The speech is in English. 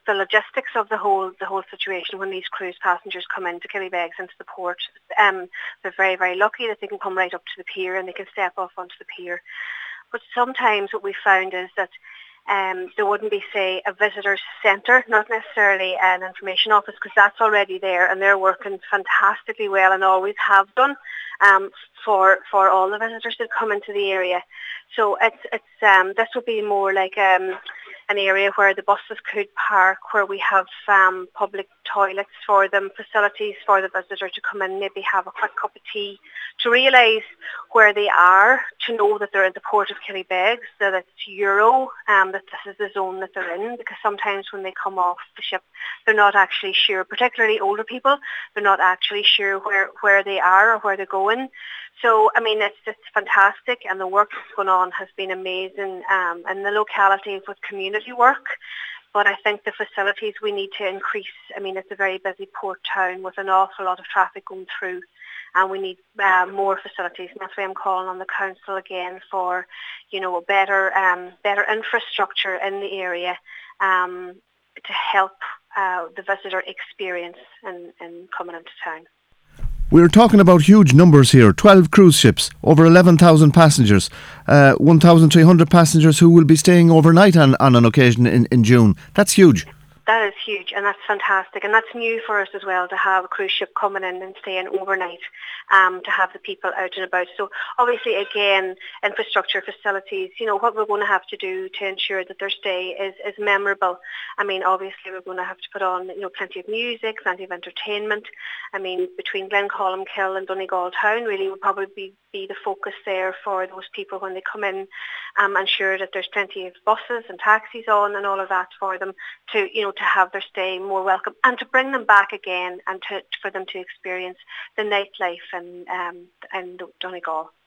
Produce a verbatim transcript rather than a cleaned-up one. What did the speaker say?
the logistics of the whole the whole situation when these cruise passengers come into Killybegs into the port. Um, they're very, very lucky that they can come right up to the pier and they can step off onto the pier. But sometimes what we found is that um, there wouldn't be, say, a visitors centre, not necessarily an information office, because that's already there and they're working fantastically well and always have done um, for for all the visitors that come into the area. So it's it's um, this would be more like um, an area where the buses could park, where we have um, public toilets for them, facilities for the visitor to come in, maybe have a quick cup of tea, to realise where they are, to know that they're in the port of Killybegs, that it's Euro, um, that this is the zone that they're in, because sometimes when they come off the ship, they're not actually sure, particularly older people, they're not actually sure where, where they are or where they're going. So, I mean, it's just fantastic, and the work that's going on has been amazing um, in the locality with community work. But I think the facilities we need to increase. I mean, it's a very busy port town with an awful lot of traffic going through, and we need uh, more facilities. And that's why I'm calling on the council again for, you know, a better, um, better infrastructure in the area um, to help uh, the visitor experience in, in coming into town. We're talking about huge numbers here. twelve cruise ships, over eleven thousand passengers, uh, one thousand three hundred passengers who will be staying overnight on, on an occasion in, in June. That's huge. That is huge, and that's fantastic, and that's new for us as well, to have a cruise ship coming in and staying overnight, um, to have the people out and about. So obviously, again, infrastructure, facilities, you know, what we're going to have to do to ensure that their stay is, is memorable. I mean, obviously, we're going to have to put on, you know, plenty of music, plenty of entertainment. I mean, between Glencolmkill and Donegal Town, really will probably be, be the focus there for those people when they come in. Um, ensure that there's plenty of buses and taxis on and all of that for them to, you know, to have their stay more welcome and to bring them back again and to for them to experience the nightlife in, um, in Donegal.